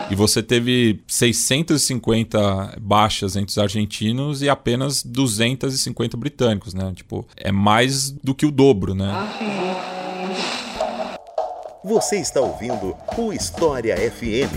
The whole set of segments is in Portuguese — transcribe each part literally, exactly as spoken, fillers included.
E você teve seiscentas e cinquenta baixas entre os argentinos e apenas duzentos e cinquenta britânicos, né? Tipo, é mais do que o dobro, né? Você está ouvindo o História F M.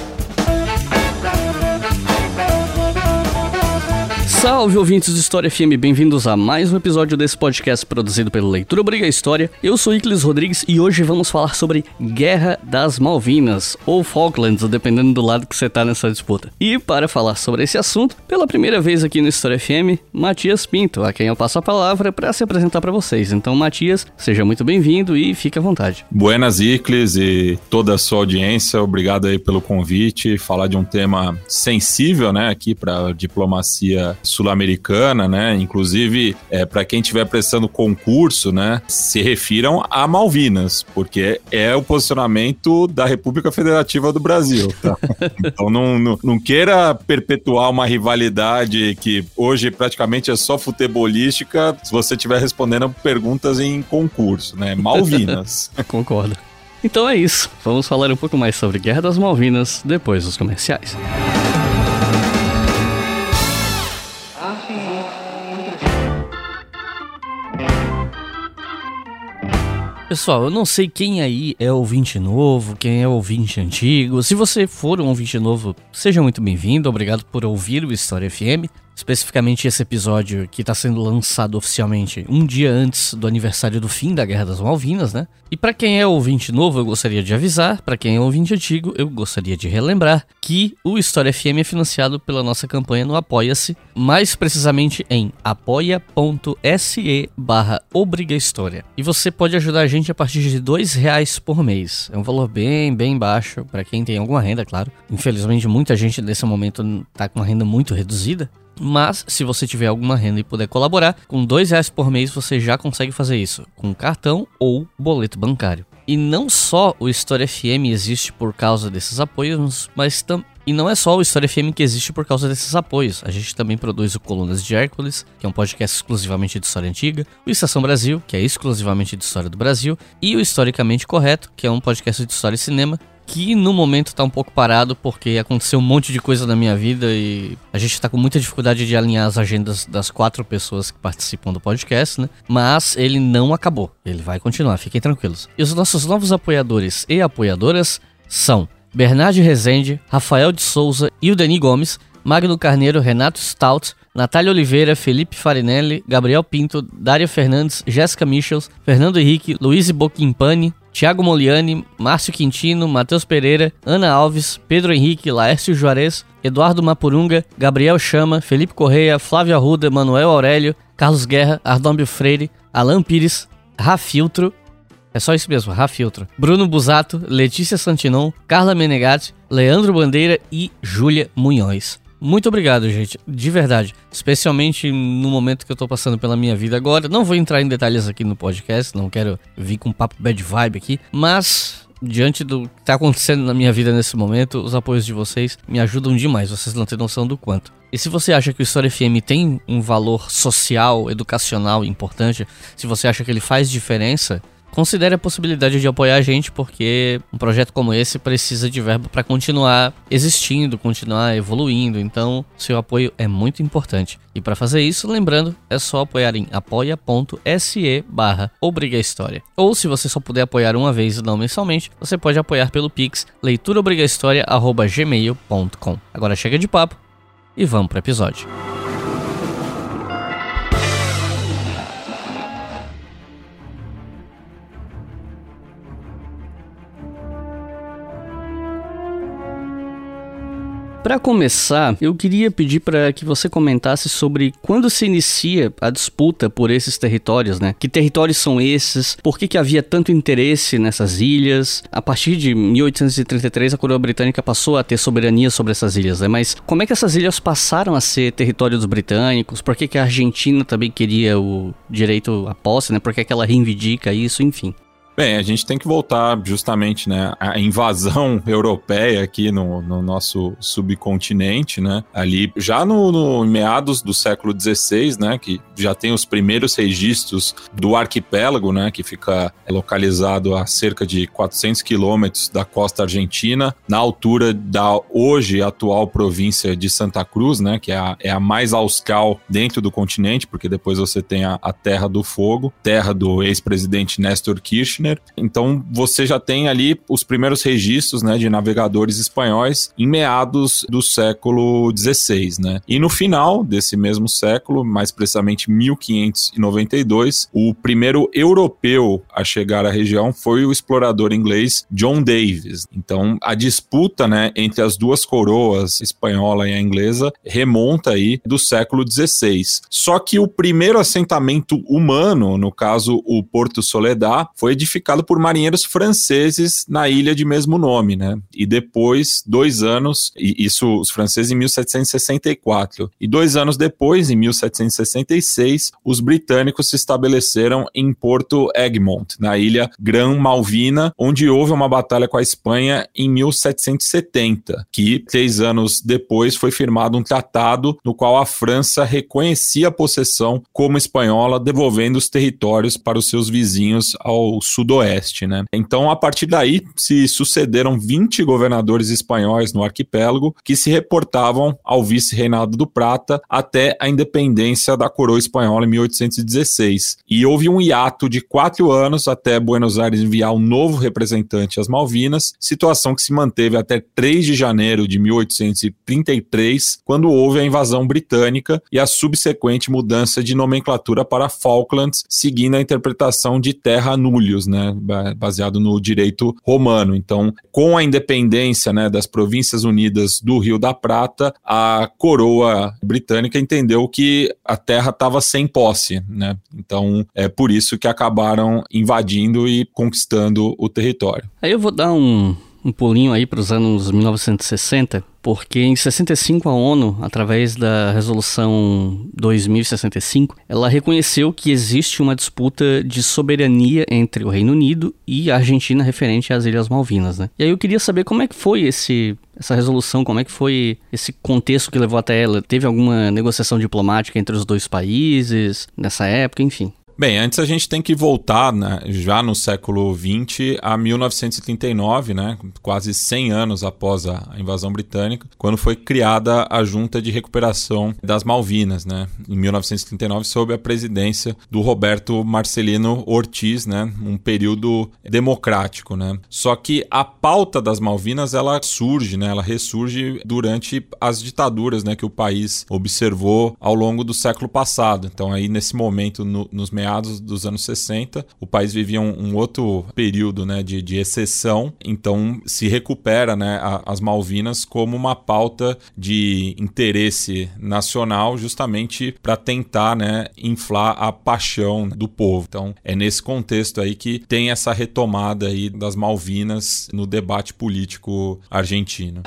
Salve, ouvintes do História F M, bem-vindos a mais um episódio desse podcast produzido pelo Leitura Obriga História. Eu sou Iclis Rodrigues e hoje vamos falar sobre Guerra das Malvinas, ou Falklands, dependendo do lado que você tá nessa disputa. E para falar sobre esse assunto, pela primeira vez aqui no História F M, Matias Pinto, a quem eu passo a palavra para se apresentar para vocês. Então, Matias, seja muito bem-vindo e fique à vontade. Buenas, Iclis, e toda a sua audiência, obrigado aí pelo convite, falar de um tema sensível, né, aqui para diplomacia sul-americana, né? Inclusive, é, para quem estiver prestando concurso, né, se refiram a Malvinas, porque é o posicionamento da República Federativa do Brasil, tá? Então não, não, não queira perpetuar uma rivalidade que hoje praticamente é só futebolística se você estiver respondendo perguntas em concurso, né? Malvinas. Concordo. Então é isso, vamos falar um pouco mais sobre Guerra das Malvinas depois dos comerciais. Pessoal, eu não sei quem aí é ouvinte novo, quem é ouvinte antigo. Se você for um ouvinte novo, seja muito bem-vindo. Obrigado por ouvir o História F M. Especificamente esse episódio que está sendo lançado oficialmente um dia antes do aniversário do fim da Guerra das Malvinas, né? E para quem é ouvinte novo, eu gostaria de avisar, para quem é ouvinte antigo, eu gostaria de relembrar que o História F M é financiado pela nossa campanha no Apoia-se, mais precisamente em apoia.se barra obrigahistoria. E você pode ajudar a gente a partir de dois reais por mês. É um valor bem, bem baixo, para quem tem alguma renda, claro. Infelizmente, muita gente nesse momento está com uma renda muito reduzida. Mas, se você tiver alguma renda e puder colaborar, com dois reais por mês você já consegue fazer isso, com cartão ou boleto bancário. E não só o História F M existe por causa desses apoios, mas tam... e não é só o História F M que existe por causa desses apoios. A gente também produz o Colunas de Hércules, que é um podcast exclusivamente de história antiga, o Estação Brasil, que é exclusivamente de história do Brasil, e o Historicamente Correto, que é um podcast de história e cinema, que no momento tá um pouco parado porque aconteceu um monte de coisa na minha vida e a gente tá com muita dificuldade de alinhar as agendas das quatro pessoas que participam do podcast, né? Mas ele não acabou, ele vai continuar, fiquem tranquilos. E os nossos novos apoiadores e apoiadoras são Bernardo Rezende, Rafael de Souza e o Deni Gomes, Magno Carneiro, Renato Stout, Natália Oliveira, Felipe Farinelli, Gabriel Pinto, Dária Fernandes, Jéssica Michels, Fernando Henrique, Luiz Bocchimpani, Thiago Moliani, Márcio Quintino, Matheus Pereira, Ana Alves, Pedro Henrique, Laércio Juarez, Eduardo Mapurunga, Gabriel Chama, Felipe Correia, Flávio Arruda, Manuel Aurélio, Carlos Guerra, Arnóbio Freire, Alan Pires, Rafiltro, é só isso mesmo, Rafiltro, Bruno Busato, Letícia Santinon, Carla Menegatti, Leandro Bandeira e Júlia Munhoz. Muito obrigado, gente, de verdade, especialmente no momento que eu tô passando pela minha vida agora. Não vou entrar em detalhes aqui no podcast, não quero vir com um papo bad vibe aqui, mas diante do que tá acontecendo na minha vida nesse momento, os apoios de vocês me ajudam demais, vocês não têm noção do quanto. E se você acha que o História F M tem um valor social, educacional importante, se você acha que ele faz diferença, considere a possibilidade de apoiar a gente, porque um projeto como esse precisa de verba para continuar existindo, continuar evoluindo, então seu apoio é muito importante. E para fazer isso, lembrando, é só apoiar em apoia.se barra obrigahistoria. Ou se você só puder apoiar uma vez e não mensalmente, você pode apoiar pelo Pix leituraobrigahistoria arroba gmail ponto com. Agora chega de papo e vamos para o episódio. Para começar, eu queria pedir para que você comentasse sobre quando se inicia a disputa por esses territórios, né? Que territórios são esses? Por que que havia tanto interesse nessas ilhas? A partir de mil oitocentos e trinta e três, a coroa britânica passou a ter soberania sobre essas ilhas, né? Mas como é que essas ilhas passaram a ser território dos britânicos? Por que que a Argentina também queria o direito à posse, né? Por que que ela reivindica isso? Enfim. Bem, a gente tem que voltar justamente, né, à invasão europeia aqui no, no nosso subcontinente, né, ali já no, no meados do século dezesseis, né, que já tem os primeiros registros do arquipélago, né, que fica localizado a cerca de quatrocentos quilômetros da costa argentina, na altura da hoje atual província de Santa Cruz, né, que é a, é a mais austral dentro do continente, porque depois você tem a, a Terra do Fogo, terra do ex-presidente Néstor Kirchner. Então você já tem ali os primeiros registros, né, de navegadores espanhóis em meados do século dezesseis, né? E no final desse mesmo século, mais precisamente mil quinhentos e noventa e dois, o primeiro europeu a chegar à região foi o explorador inglês John Davis. Então a disputa, né, entre as duas coroas, espanhola e a inglesa, remonta aí do século dezesseis. Só que o primeiro assentamento humano, no caso o Porto Soledad, foi edificado por marinheiros franceses na ilha de mesmo nome, né? E depois, dois anos, e isso os franceses em mil setecentos e sessenta e quatro, e dois anos depois, em mil setecentos e sessenta e seis, os britânicos se estabeleceram em Porto Egmont, na ilha Gran Malvina, onde houve uma batalha com a Espanha em mil setecentos e setenta, que três anos depois foi firmado um tratado no qual a França reconhecia a possessão como espanhola, devolvendo os territórios para os seus vizinhos ao sudoeste, né? Então, a partir daí, se sucederam vinte governadores espanhóis no arquipélago que se reportavam ao vice-reinado do Prata até a independência da coroa espanhola em mil oitocentos e dezesseis. E houve um hiato de quatro anos até Buenos Aires enviar um novo representante às Malvinas, situação que se manteve até três de janeiro de mil oitocentos e trinta e três, quando houve a invasão britânica e a subsequente mudança de nomenclatura para Falklands, seguindo a interpretação de terra nullius, né, baseado no direito romano. Então, com a independência, né, das Províncias Unidas do Rio da Prata, a coroa britânica entendeu que a terra estava sem posse, né? Então, é por isso que acabaram invadindo e conquistando o território. Aí eu vou dar um, um pulinho aí para os anos mil novecentos e sessenta, porque em sessenta e cinco a ONU, através da resolução dois mil e sessenta e cinco, ela reconheceu que existe uma disputa de soberania entre o Reino Unido e a Argentina referente às Ilhas Malvinas, né? E aí eu queria saber como é que foi esse, essa resolução, como é que foi esse contexto que levou até ela. Teve alguma negociação diplomática entre os dois países nessa época, enfim? Bem, antes a gente tem que voltar, né, já no século vinte a mil novecentos e trinta e nove, né, quase cem anos após a invasão britânica, quando foi criada a Junta de Recuperação das Malvinas, né, em mil novecentos e trinta e nove, sob a presidência do Roberto Marcelino Ortiz, né, um período democrático, né. Só que a pauta das Malvinas, ela surge, né, ela ressurge durante as ditaduras, né, que o país observou ao longo do século passado. Então aí nesse momento, no, nos meados dos anos sessenta, o país vivia um, um outro período, né, de, de exceção, então se recupera, né, a, as Malvinas como uma pauta de interesse nacional, justamente para tentar, né, inflar a paixão do povo. Então é nesse contexto aí que tem essa retomada aí das Malvinas no debate político argentino.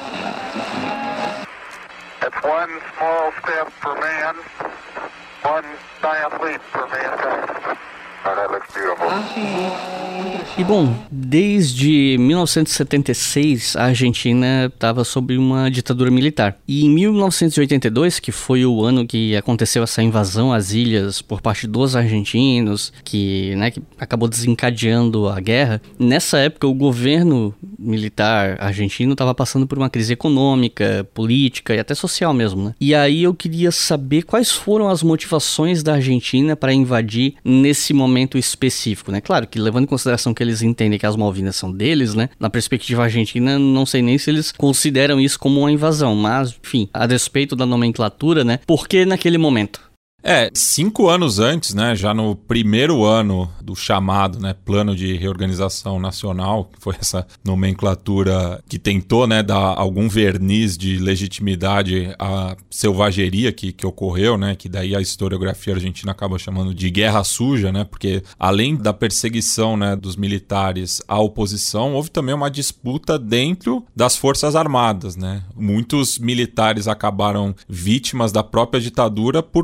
It's one small step for man, one giant leap for mankind. Oh, that looks beautiful. E bom, desde mil novecentos e setenta e seis a Argentina estava sob uma ditadura militar. E em mil novecentos e oitenta e dois, que foi o ano que aconteceu essa invasão às ilhas por parte dos argentinos, que, né, que acabou desencadeando a guerra, nessa época o governo militar argentino estava passando por uma crise econômica, política e até social mesmo, né? E aí eu queria saber quais foram as motivações da Argentina para invadir nesse momento específico, né? Claro que levando em consideração que eles entendem que as Malvinas são deles, né? Na perspectiva argentina, não sei nem se eles consideram isso como uma invasão, mas, enfim, a despeito da nomenclatura, né? Por que naquele momento? É, cinco anos antes, né, já no primeiro ano do chamado, né, Plano de Reorganização Nacional, que foi essa nomenclatura que tentou, né, dar algum verniz de legitimidade à selvageria que, que ocorreu, né, que daí a historiografia argentina acaba chamando de guerra suja, né, porque além da perseguição, né, dos militares à oposição, houve também uma disputa dentro das Forças Armadas, né. Muitos militares acabaram vítimas da própria ditadura por conta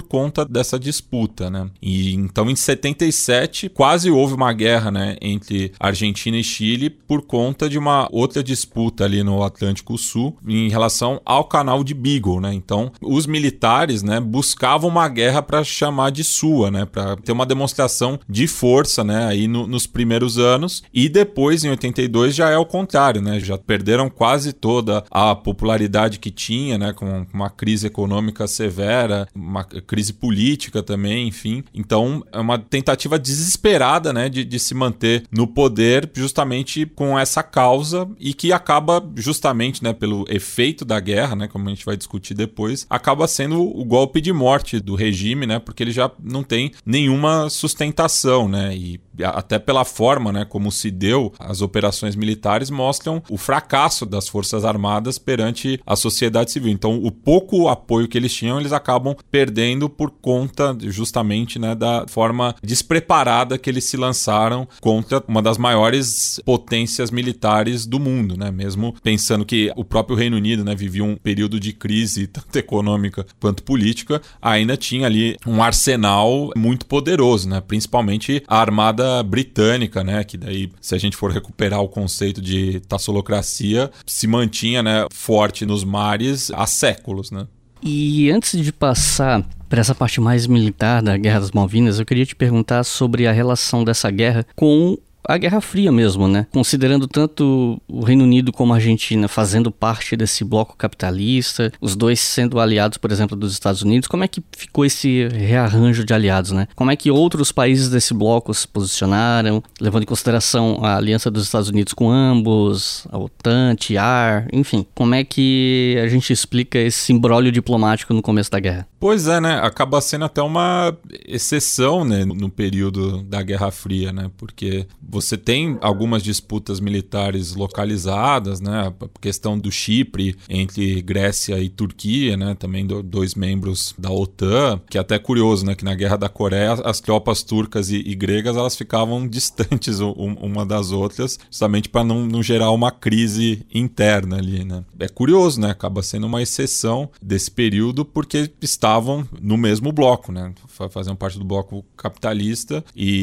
dessa disputa, né? E então em setenta e sete quase houve uma guerra, né, entre Argentina e Chile por conta de uma outra disputa ali no Atlântico Sul em relação ao canal de Beagle, né? Então os militares, né, buscavam uma guerra para chamar de sua, né, para ter uma demonstração de força, né, aí no, nos primeiros anos, e depois em oitenta e dois já é o contrário, né? Já perderam quase toda a popularidade que tinha, né, com uma crise econômica severa, uma crise política também, enfim. Então é uma tentativa desesperada, né, de, de se manter no poder justamente com essa causa, e que acaba justamente, né, pelo efeito da guerra, né, como a gente vai discutir depois, acaba sendo o golpe de morte do regime, né, porque ele já não tem nenhuma sustentação, né, e até pela forma, né, como se deu as operações militares mostram o fracasso das Forças Armadas perante a sociedade civil. Então o pouco apoio que eles tinham, eles acabam perdendo por conta justamente, né, da forma despreparada que eles se lançaram contra uma das maiores potências militares do mundo, né? Mesmo pensando que o próprio Reino Unido, né, vivia um período de crise tanto econômica quanto política, ainda tinha ali um arsenal muito poderoso, né? Principalmente a Armada Britânica, né? Que daí, se a gente for recuperar o conceito de tassolocracia, se mantinha, né, forte nos mares há séculos, né? E antes de passar para essa parte mais militar da Guerra das Malvinas, eu queria te perguntar sobre a relação dessa guerra com a Guerra Fria mesmo, né? Considerando tanto o Reino Unido como a Argentina fazendo parte desse bloco capitalista, os dois sendo aliados, por exemplo, dos Estados Unidos, como é que ficou esse rearranjo de aliados, né? Como é que outros países desse bloco se posicionaram, levando em consideração a aliança dos Estados Unidos com ambos, a OTAN, T R, enfim, como é que a gente explica esse imbróglio diplomático no começo da guerra? Pois é, né? Acaba sendo até uma exceção, né, no período da Guerra Fria, né? Porque você tem algumas disputas militares localizadas, né? A questão do Chipre entre Grécia e Turquia, né? Também do, dois membros da OTAN, que é até curioso, né? Que na Guerra da Coreia as tropas turcas e, e gregas elas ficavam distantes um, uma das outras, justamente para não, não gerar uma crise interna ali, né? É curioso, né? Acaba sendo uma exceção desse período porque estavam no mesmo bloco, né? Faziam parte do bloco capitalista,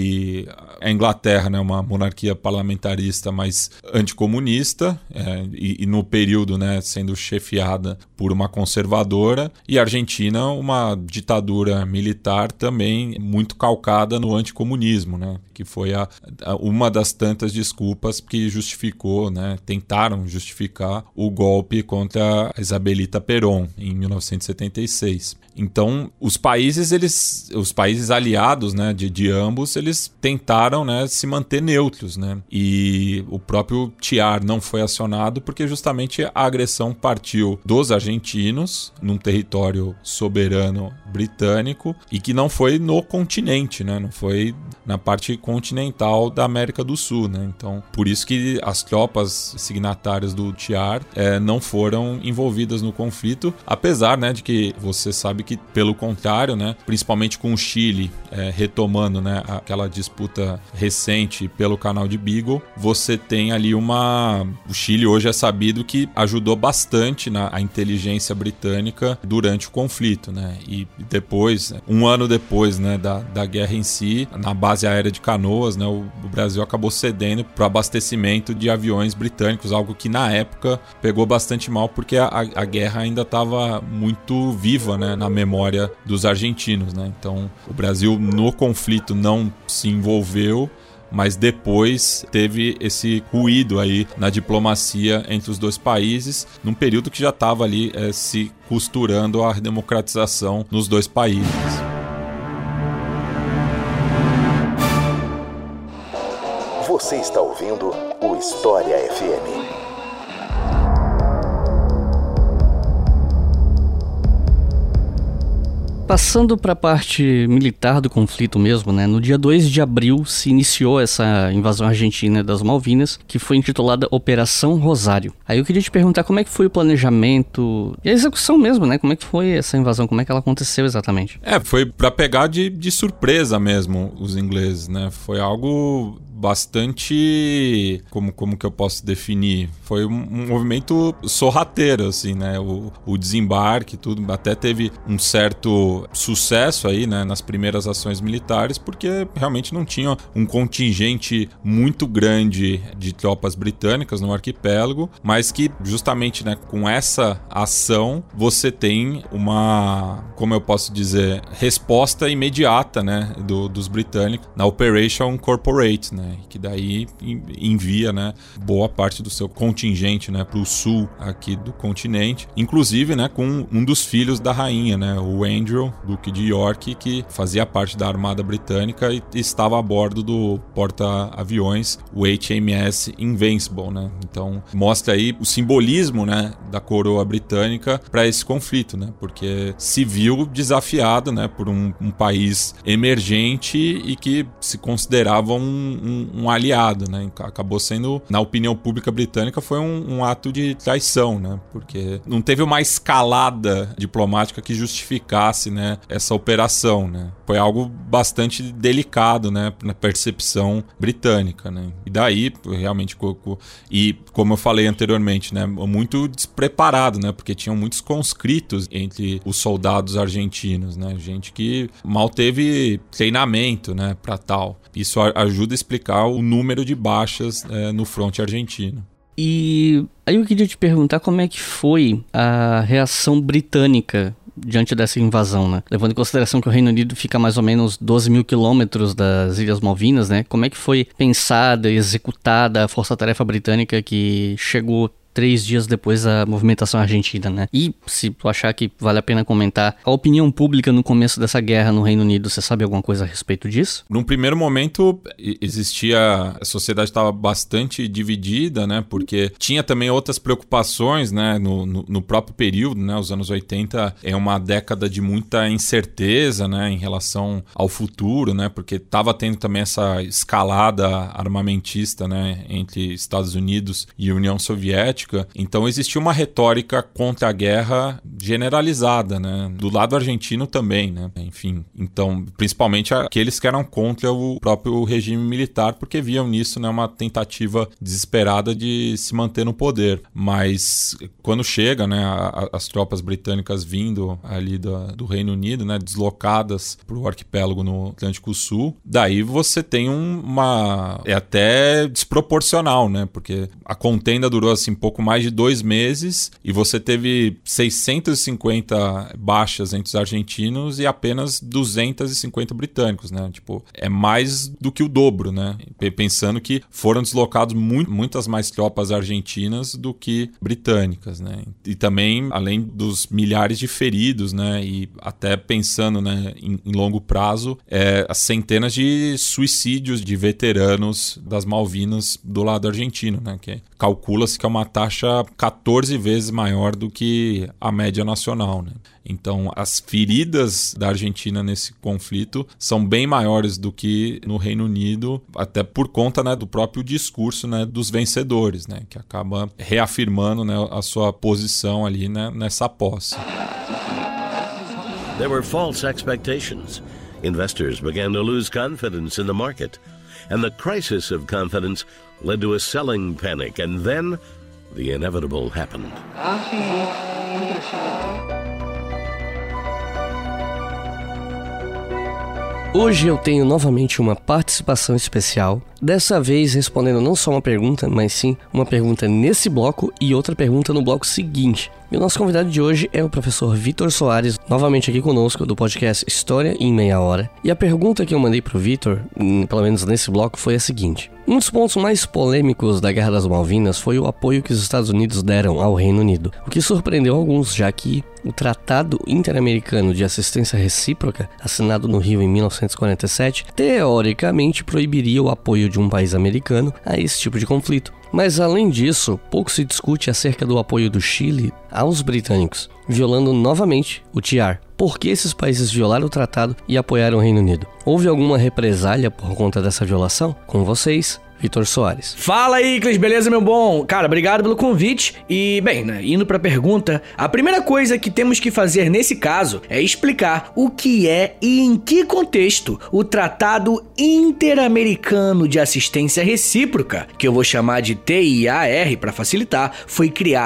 e a Inglaterra, né, uma monarquia parlamentarista mais anticomunista, é, e, e no período, né, sendo chefiada por uma conservadora, e a Argentina uma ditadura militar também muito calcada no anticomunismo, né, que foi a, a, uma das tantas desculpas que justificou, né, tentaram justificar o golpe contra a Isabelita Perón em mil novecentos e setenta e seis. Então, os países, eles, os países aliados, né, de, de ambos, eles tentaram, né, se manter neutros, né? E o próprio T R não foi acionado porque justamente a agressão partiu dos argentinos num território soberano britânico e que não foi no continente, né? Não foi na parte continental da América do Sul, né? Então, por isso que as tropas signatárias do T R é, não foram envolvidas no conflito, apesar, né, de que você sabe que, pelo contrário, né, principalmente com o Chile é, retomando, né, aquela disputa recente pelo canal de Beagle, você tem ali uma... O Chile hoje é sabido que ajudou bastante na a inteligência britânica durante o conflito, né? E depois, um ano depois, né, da, da guerra em si, na base aérea de Canoas, né, o, o Brasil acabou cedendo para o abastecimento de aviões britânicos, algo que na época pegou bastante mal porque a, a guerra ainda estava muito viva, né, na memória dos argentinos, né? Então o Brasil no conflito não se envolveu, mas depois teve esse ruído aí na diplomacia entre os dois países, num período que já estava ali é, se costurando a democratização nos dois países. Você está ouvindo o História F M. Passando para a parte militar do conflito mesmo, né? No dia dois de abril se iniciou essa invasão argentina das Malvinas, que foi intitulada Operação Rosário. Aí eu queria te perguntar como é que foi o planejamento e a execução mesmo, né? Como é que foi essa invasão, como é que ela aconteceu exatamente? É, foi para pegar de, de surpresa mesmo os ingleses, né? Foi algo bastante... Como, como que eu posso definir? Foi um, um movimento sorrateiro, assim, né? O, o desembarque, tudo. Até teve um certo tendo sucesso aí, né, nas primeiras ações militares, porque realmente não tinha um contingente muito grande de tropas britânicas no arquipélago, mas que justamente, né, com essa ação você tem uma, como eu posso dizer, resposta imediata, né, do, dos britânicos na Operation Corporate, né, que daí envia, né, boa parte do seu contingente, né, para o sul aqui do continente, inclusive, né, com um dos filhos da rainha, né, o Andrew, duque de York, que fazia parte da Armada Britânica e estava a bordo do porta-aviões, o H M S Invincible, né? Então mostra aí o simbolismo, né, da coroa britânica para esse conflito, né? Porque se viu desafiado, né, por um, um país emergente e que se considerava um, um, um aliado, né? Acabou sendo, na opinião pública britânica, foi um, um ato de traição, né? Porque não teve uma escalada diplomática que justificasse, né, essa operação, né? Foi algo bastante delicado, né, na percepção britânica, né? E daí, realmente, e como eu falei anteriormente, né, muito despreparado, né? Porque tinham muitos conscritos entre os soldados argentinos, né? Gente que mal teve treinamento, né, para tal. Isso ajuda a explicar o número de baixas é, no fronte argentino. E aí eu queria te perguntar como é que foi a reação britânica diante dessa invasão, né? Levando em consideração que o Reino Unido fica a mais ou menos doze mil quilômetros das Ilhas Malvinas, né? Como é que foi pensada e executada a força-tarefa britânica que chegou três dias depois da movimentação argentina, né? E se tu achar que vale a pena comentar, a opinião pública no começo dessa guerra no Reino Unido, você sabe alguma coisa a respeito disso? Num primeiro momento, existia... A sociedade estava bastante dividida, né? Porque tinha também outras preocupações, né? No, no, no próprio período, né? Os anos oitenta é uma década de muita incerteza, né? Em relação ao futuro, né? Porque estava tendo também essa escalada armamentista, né? Entre Estados Unidos e União Soviética. Então existia uma retórica contra a guerra generalizada, né? Do lado argentino também, né? Enfim, então, principalmente aqueles que eram contra o próprio regime militar, porque viam nisso, né, uma tentativa desesperada de se manter no poder. Mas quando chega, né, a, a, as tropas britânicas vindo ali do, do Reino Unido, né, deslocadas para o arquipélago no Atlântico Sul, daí você tem um, uma... é até desproporcional, né? Porque a contenda durou assim pouco mais de dois meses e você teve seiscentas e cinquenta baixas entre os argentinos e apenas duzentos e cinquenta britânicos, né? Tipo, é mais do que o dobro, né? Pensando que foram deslocados muito, muitas mais tropas argentinas do que britânicas, né? E também, além dos milhares de feridos, né? E até pensando, né, em, em longo prazo, é, as centenas de suicídios de veteranos das Malvinas do lado argentino, né? Que calcula-se que é uma taxa quatorze vezes maior do que a média nacional, né? Então, as feridas da Argentina nesse conflito são bem maiores do que no Reino Unido, até por conta, né, do próprio discurso, né, dos vencedores, né, que acaba reafirmando, né, a sua posição ali, né, nessa posse. There were false expectations. Investors began to lose confidence in the market, and the crisis of confidence led to a selling panic, and then the inevitable happened. Hoje eu tenho novamente uma participação especial, dessa vez respondendo não só uma pergunta, mas sim uma pergunta nesse bloco e outra pergunta no bloco seguinte. E o nosso convidado de hoje é o professor Vitor Soares, novamente aqui conosco do podcast História em Meia Hora. E a pergunta que eu mandei pro Vitor, pelo menos nesse bloco, foi a seguinte: um dos pontos mais polêmicos da Guerra das Malvinas foi o apoio que os Estados Unidos deram ao Reino Unido, o que surpreendeu alguns, já que o Tratado Interamericano de Assistência Recíproca, assinado no Rio em mil novecentos e quarenta e sete, teoricamente proibiria o apoio de um país americano a esse tipo de conflito. Mas além disso, pouco se discute acerca do apoio do Chile aos britânicos, violando novamente o T R. Por que esses países violaram o tratado e apoiaram o Reino Unido? Houve alguma represália por conta dessa violação? Com vocês, Vitor Soares. Fala aí, Iclis, beleza, meu bom? Cara, obrigado pelo convite. E, bem, né, indo pra pergunta, a primeira coisa que temos que fazer nesse caso é explicar o que é e em que contexto o Tratado Interamericano de Assistência Recíproca, que eu vou chamar de T I A R para facilitar, foi criado.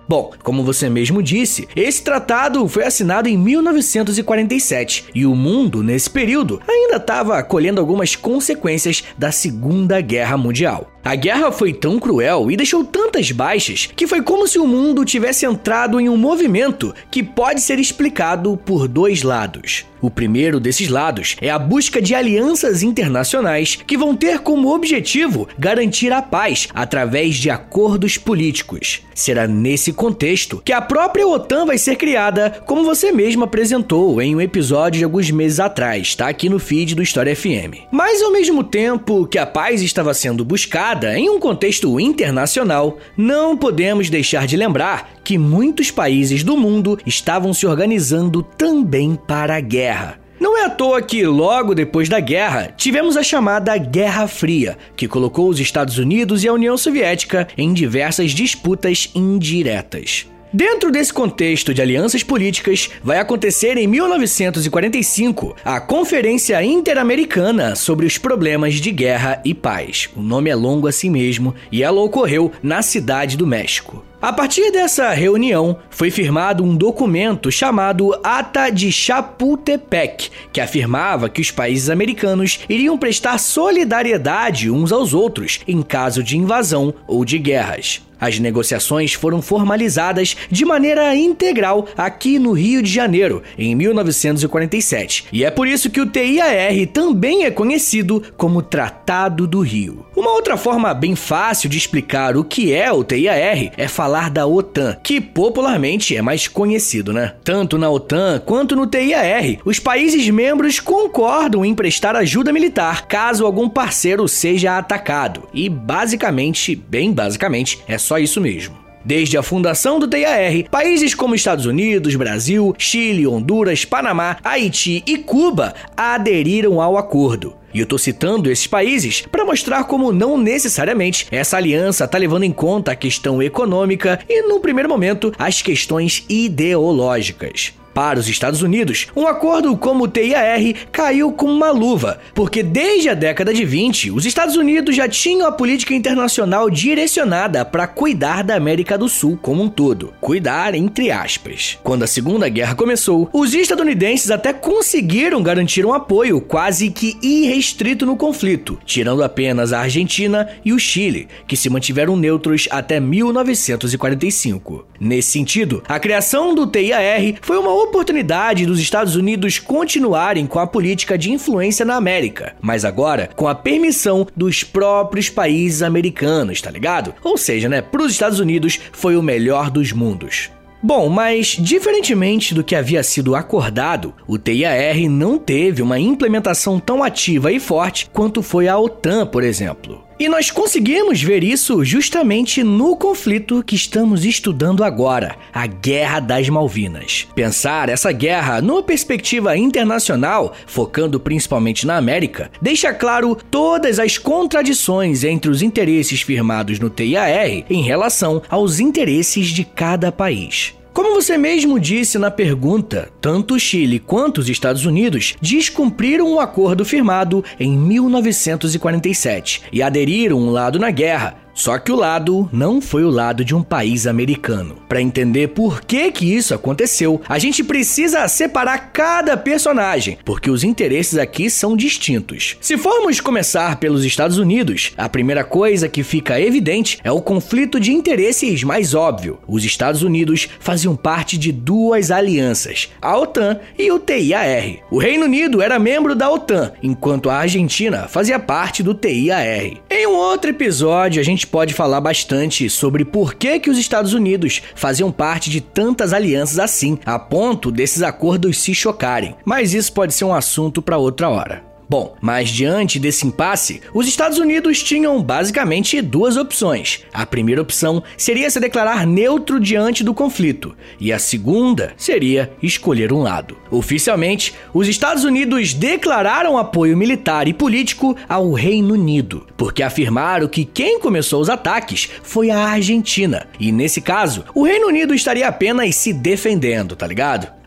Bom, como você mesmo disse, esse tratado foi assinado em mil novecentos e quarenta e sete e o mundo, nesse período, ainda estava colhendo algumas consequências da Segunda Guerra Mundial. A guerra foi tão cruel e deixou tantas baixas que foi como se o mundo tivesse entrado em um movimento que pode ser explicado por dois lados. O primeiro desses lados é a busca de alianças internacionais que vão ter como objetivo garantir a paz através de acordos políticos. Será nesse contexto que a própria OTAN vai ser criada, como você mesmo apresentou em um episódio de alguns meses atrás, tá aqui no feed do História F M. Mas ao mesmo tempo que a paz estava sendo buscada em um contexto internacional, não podemos deixar de lembrar que muitos países do mundo estavam se organizando também para a guerra. Não é à toa que, logo depois da guerra, tivemos a chamada Guerra Fria, que colocou os Estados Unidos e a União Soviética em diversas disputas indiretas. Dentro desse contexto de alianças políticas, vai acontecer em mil novecentos e quarenta e cinco a Conferência Interamericana sobre os Problemas de Guerra e Paz. O nome é longo assim mesmo, e ela ocorreu na Cidade do México. A partir dessa reunião, foi firmado um documento chamado Ata de Chapultepec, que afirmava que os países americanos iriam prestar solidariedade uns aos outros em caso de invasão ou de guerras. As negociações foram formalizadas de maneira integral aqui no Rio de Janeiro, em mil novecentos e quarenta e sete, e é por isso que o T I A R também é conhecido como Tratado do Rio. Uma outra forma bem fácil de explicar o que é o T I A R é falar da OTAN, que popularmente é mais conhecido, né? Tanto na OTAN quanto no T I A R, os países membros concordam em prestar ajuda militar caso algum parceiro seja atacado. E basicamente, bem basicamente, é só isso mesmo. Desde a fundação do T I A R, países como Estados Unidos, Brasil, Chile, Honduras, Panamá, Haiti e Cuba aderiram ao acordo. E eu tô citando esses países para mostrar como não necessariamente essa aliança tá levando em conta a questão econômica e, num primeiro momento, as questões ideológicas. Para os Estados Unidos, um acordo como o T I A R caiu como uma luva, porque desde a década de vinte, os Estados Unidos já tinham a política internacional direcionada para cuidar da América do Sul como um todo. Cuidar entre aspas. Quando a Segunda Guerra começou, os estadunidenses até conseguiram garantir um apoio quase que irrestrito no conflito, tirando apenas a Argentina e o Chile, que se mantiveram neutros até mil novecentos e quarenta e cinco. Nesse sentido, a criação do T I A R foi uma oportunidade dos Estados Unidos continuarem com a política de influência na América, mas agora com a permissão dos próprios países americanos, tá ligado? Ou seja, né, para os Estados Unidos foi o melhor dos mundos. Bom, mas diferentemente do que havia sido acordado, o T I A R não teve uma implementação tão ativa e forte quanto foi a OTAN, por exemplo. E nós conseguimos ver isso justamente no conflito que estamos estudando agora, a Guerra das Malvinas. Pensar essa guerra numa perspectiva internacional, focando principalmente na América, deixa claro todas as contradições entre os interesses firmados no T I A R em relação aos interesses de cada país. Como você mesmo disse na pergunta, tanto o Chile quanto os Estados Unidos descumpriram o acordo firmado em mil novecentos e quarenta e sete e aderiram um lado na guerra. Só que o lado não foi o lado de um país americano. Para entender por que que isso aconteceu, a gente precisa separar cada personagem, porque os interesses aqui são distintos. Se formos começar pelos Estados Unidos, a primeira coisa que fica evidente é o conflito de interesses mais óbvio. Os Estados Unidos faziam parte de duas alianças, a OTAN e o T I A R. O Reino Unido era membro da OTAN, enquanto a Argentina fazia parte do T I A R. Em um outro episódio, a gente pode falar bastante sobre por que que os Estados Unidos faziam parte de tantas alianças assim, a ponto desses acordos se chocarem. Mas isso pode ser um assunto para outra hora. Bom, mas diante desse impasse, os Estados Unidos tinham basicamente duas opções. A primeira opção seria se declarar neutro diante do conflito, e a segunda seria escolher um lado. Oficialmente, os Estados Unidos declararam apoio militar e político ao Reino Unido, porque afirmaram que quem começou os ataques foi a Argentina, e nesse caso, o Reino Unido estaria apenas se defendendo, tá ligado?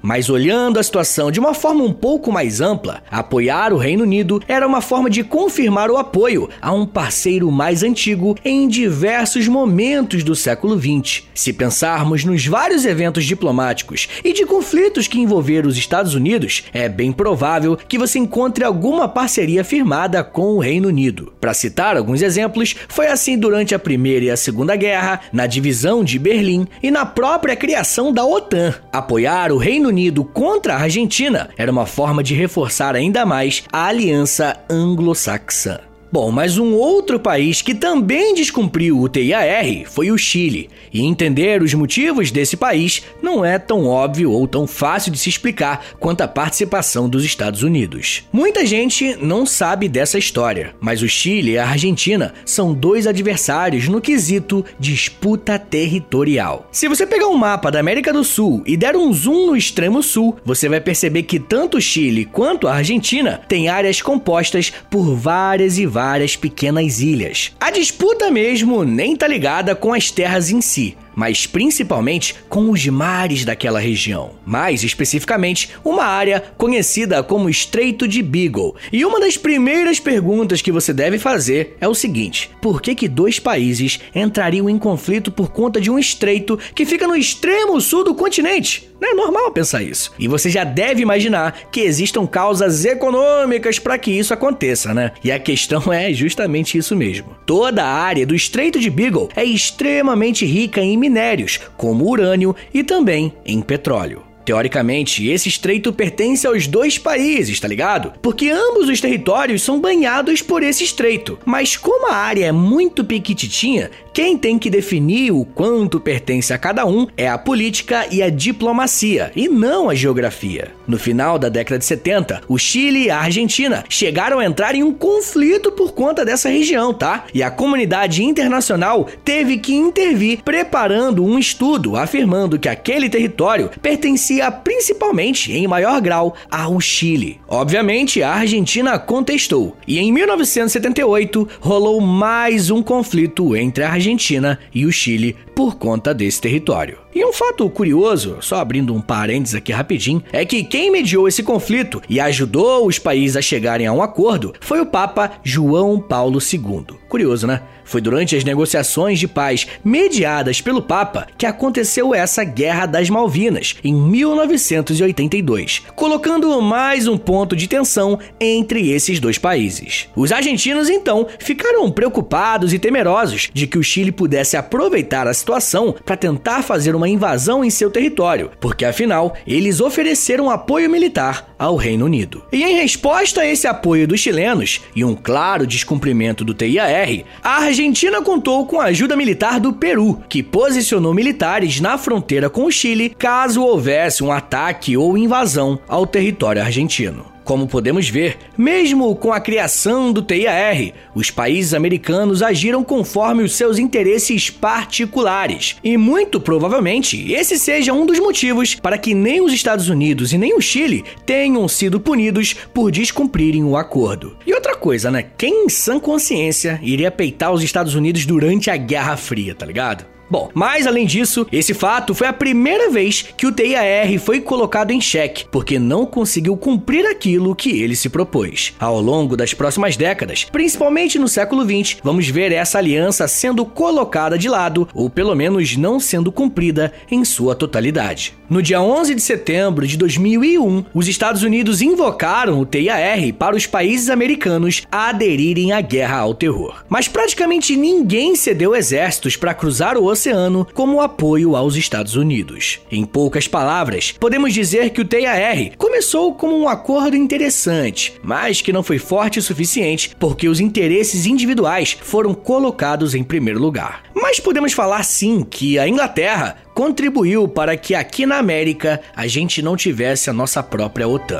Mas olhando a situação de uma forma um pouco mais ampla, apoiar o Reino Unido era uma forma de confirmar o apoio a um parceiro mais antigo em diversos momentos do século vinte. Se pensarmos nos vários eventos diplomáticos e de conflitos que envolveram os Estados Unidos, é bem provável que você encontre alguma parceria firmada com o Reino Unido. Para citar alguns exemplos, foi assim durante a Primeira e a Segunda Guerra, na divisão de Berlim e na própria criação da OTAN. Apoiar o Reino Unido contra a Argentina era uma forma de reforçar ainda mais a aliança anglo-saxã. Bom, mas um outro país que também descumpriu o T I A R foi o Chile, e entender os motivos desse país não é tão óbvio ou tão fácil de se explicar quanto a participação dos Estados Unidos. Muita gente não sabe dessa história, mas o Chile e a Argentina são dois adversários no quesito disputa territorial. Se você pegar um mapa da América do Sul e der um zoom no extremo sul, você vai perceber que tanto o Chile quanto a Argentina têm áreas compostas por várias e várias várias pequenas ilhas. A disputa mesmo nem tá ligada com as terras em si, mas principalmente com os mares daquela região. Mais especificamente, uma área conhecida como Estreito de Beagle. E uma das primeiras perguntas que você deve fazer é o seguinte: por que que dois países entrariam em conflito por conta de um estreito que fica no extremo sul do continente? Não é normal pensar isso. E você já deve imaginar que existam causas econômicas para que isso aconteça, né? E a questão é justamente isso mesmo. Toda a área do Estreito de Beagle é extremamente rica em minérios, como urânio e também em petróleo. Teoricamente, esse estreito pertence aos dois países, tá ligado? Porque ambos os territórios são banhados por esse estreito. Mas como a área é muito pequititinha, quem tem que definir o quanto pertence a cada um é a política e a diplomacia, e não a geografia. No final da década de setenta, o Chile e a Argentina chegaram a entrar em um conflito por conta dessa região, tá? E a comunidade internacional teve que intervir preparando um estudo afirmando que aquele território pertencia principalmente, em maior grau, ao Chile. Obviamente, a Argentina contestou, e em mil novecentos e setenta e oito rolou mais um conflito entre a Argentina e o Chile por conta desse território. E um fato curioso, só abrindo um parênteses aqui rapidinho, é que quem mediou esse conflito e ajudou os países a chegarem a um acordo foi o Papa João Paulo segundo. Curioso, né? Foi durante as negociações de paz mediadas pelo Papa que aconteceu essa Guerra das Malvinas, em mil novecentos e oitenta e dois, colocando mais um ponto de tensão entre esses dois países. Os argentinos, então, ficaram preocupados e temerosos de que o Chile pudesse aproveitar a situação para tentar fazer uma invasão em seu território, porque afinal, eles ofereceram apoio militar ao Reino Unido. E em resposta a esse apoio dos chilenos e um claro descumprimento do T I A R, a Argentina contou com a ajuda militar do Peru, que posicionou militares na fronteira com o Chile caso houvesse um ataque ou invasão ao território argentino. Como podemos ver, mesmo com a criação do T I A R, os países americanos agiram conforme os seus interesses particulares. E muito provavelmente, esse seja um dos motivos para que nem os Estados Unidos e nem o Chile tenham sido punidos por descumprirem o acordo. E outra coisa, né? Quem em sã consciência iria peitar os Estados Unidos durante a Guerra Fria, tá ligado? Bom, mas além disso, esse fato foi a primeira vez que o T I A R foi colocado em xeque, porque não conseguiu cumprir aquilo que ele se propôs. Ao longo das próximas décadas, principalmente no século vinte, vamos ver essa aliança sendo colocada de lado, ou pelo menos não sendo cumprida em sua totalidade. No dia onze de setembro de dois mil e um, os Estados Unidos invocaram o T I A R para os países americanos aderirem à guerra ao terror. Mas praticamente ninguém cedeu exércitos para cruzar o oceano como apoio aos Estados Unidos. Em poucas palavras, podemos dizer que o T I A R começou como um acordo interessante, mas que não foi forte o suficiente porque os interesses individuais foram colocados em primeiro lugar. Mas podemos falar sim que a Inglaterra contribuiu para que aqui na América a gente não tivesse a nossa própria OTAN.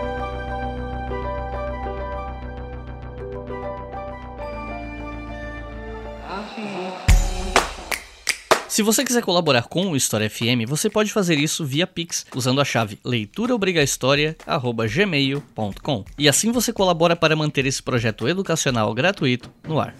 Se você quiser colaborar com o História F M, você pode fazer isso via Pix, usando a chave leituraobrigahistoria arroba gmail ponto com. E assim você colabora para manter esse projeto educacional gratuito no ar.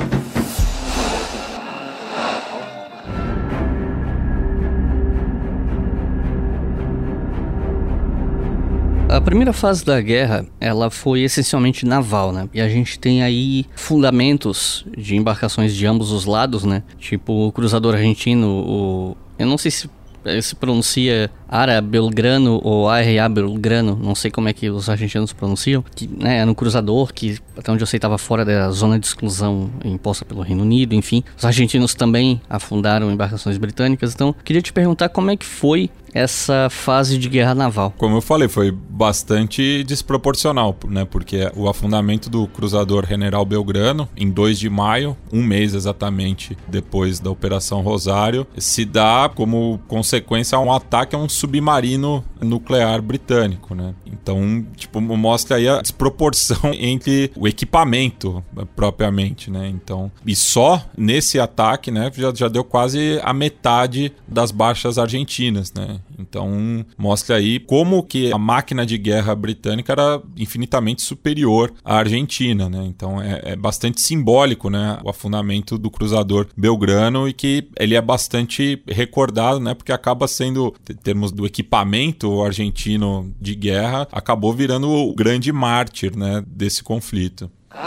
A primeira fase da guerra, ela foi essencialmente naval, né? E a gente tem aí fundamentos de embarcações de ambos os lados, né? Tipo o cruzador argentino, o... eu não sei se se pronuncia Ara Belgrano ou Aria Belgrano, não sei como é que os argentinos pronunciam, que né, era um cruzador que, até onde eu sei, estava fora da zona de exclusão imposta pelo Reino Unido, enfim. Os argentinos também afundaram embarcações britânicas, então queria te perguntar como é que foi essa fase de guerra naval. Como eu falei, foi bastante desproporcional, né? Porque o afundamento do cruzador General Belgrano, em dois de maio, um mês exatamente depois da Operação Rosário, se dá como consequência a um ataque a um submarino nuclear britânico, né? Então, tipo, mostra aí a desproporção entre o equipamento propriamente, né? Então, e só nesse ataque, né, já, já deu quase a metade das baixas argentinas, né? Então, mostra aí como que a máquina de guerra britânica era infinitamente superior à Argentina, né? Então, é, é bastante simbólico, né, o afundamento do cruzador Belgrano, e que ele é bastante recordado, né, porque acaba sendo, em termos do equipamento argentino de guerra, acabou virando o grande mártir, né, desse conflito.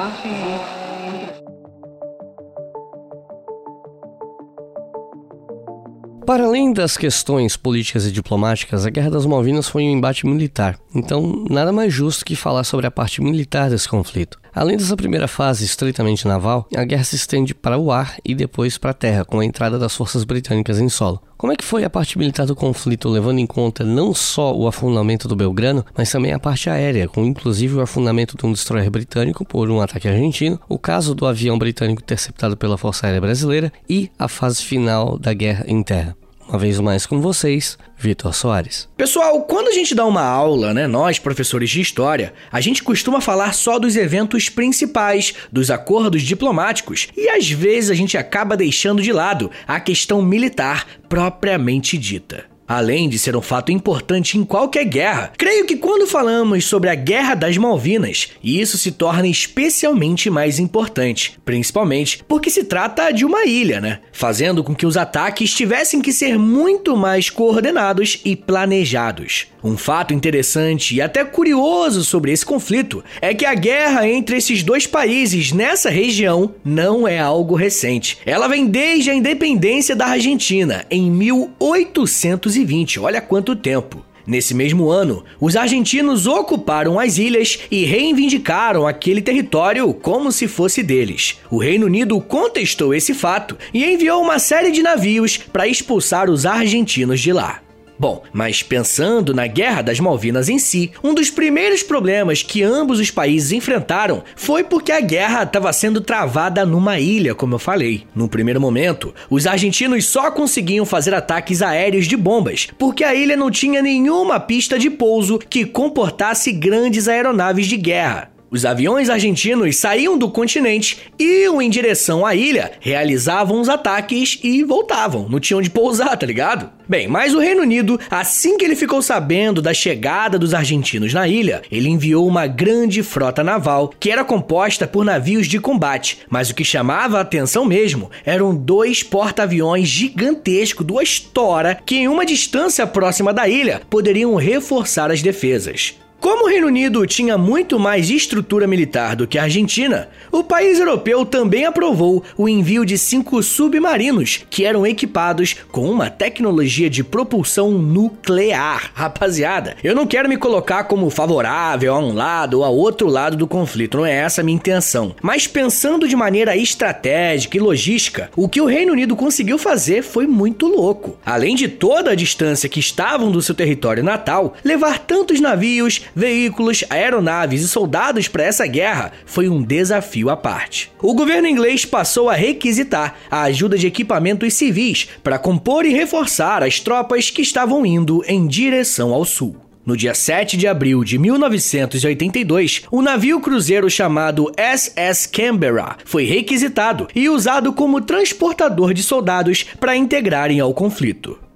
Para além das questões políticas e diplomáticas, a Guerra das Malvinas foi um embate militar, então nada mais justo que falar sobre a parte militar desse conflito. Além dessa primeira fase estritamente naval, a guerra se estende para o ar e depois para a terra, com a entrada das forças britânicas em solo. Como é que foi a parte militar do conflito, levando em conta não só o afundamento do Belgrano, mas também a parte aérea, com inclusive o afundamento de um destroyer britânico por um ataque argentino, o caso do avião britânico interceptado pela Força Aérea Brasileira e a fase final da guerra em terra? Uma vez mais com vocês, Vitor Soares. Pessoal, quando a gente dá uma aula, né, nós, professores de história, a gente costuma falar só dos eventos principais, dos acordos diplomáticos, e às vezes a gente acaba deixando de lado a questão militar propriamente dita. Além de ser um fato importante em qualquer guerra, creio que quando falamos sobre a Guerra das Malvinas, isso se torna especialmente mais importante, principalmente porque se trata de uma ilha, né? Fazendo com que os ataques tivessem que ser muito mais coordenados e planejados. Um fato interessante e até curioso sobre esse conflito é que a guerra entre esses dois países nessa região não é algo recente. Ela vem desde a independência da Argentina, em mil oitocentos e vinte, olha quanto tempo. Nesse mesmo ano, os argentinos ocuparam as ilhas e reivindicaram aquele território como se fosse deles. O Reino Unido contestou esse fato e enviou uma série de navios para expulsar os argentinos de lá. Bom, mas pensando na Guerra das Malvinas em si, um dos primeiros problemas que ambos os países enfrentaram foi porque a guerra estava sendo travada numa ilha, como eu falei. No primeiro momento, os argentinos só conseguiam fazer ataques aéreos de bombas, porque a ilha não tinha nenhuma pista de pouso que comportasse grandes aeronaves de guerra. Os aviões argentinos saíam do continente, iam em direção à ilha, realizavam os ataques e voltavam. Não tinham onde pousar, tá ligado? Bem, mas o Reino Unido, assim que ele ficou sabendo da chegada dos argentinos na ilha, ele enviou uma grande frota naval, que era composta por navios de combate. Mas o que chamava a atenção mesmo eram dois porta-aviões gigantescos, duas tora, que em uma distância próxima da ilha poderiam reforçar as defesas. Como o Reino Unido tinha muito mais estrutura militar do que a Argentina, o país europeu também aprovou o envio de cinco submarinos que eram equipados com uma tecnologia de propulsão nuclear. Rapaziada, eu não quero me colocar como favorável a um lado ou a outro lado do conflito, não é essa a minha intenção. Mas pensando de maneira estratégica e logística, o que o Reino Unido conseguiu fazer foi muito louco. Além de toda a distância que estavam do seu território natal, levar tantos navios, veículos, aeronaves e soldados para essa guerra foi um desafio à parte. O governo inglês passou a requisitar a ajuda de equipamentos civis para compor e reforçar as tropas que estavam indo em direção ao sul. No dia sete de abril de mil novecentos e oitenta e dois, um navio cruzeiro chamado S S Canberra foi requisitado e usado como transportador de soldados para integrarem ao conflito.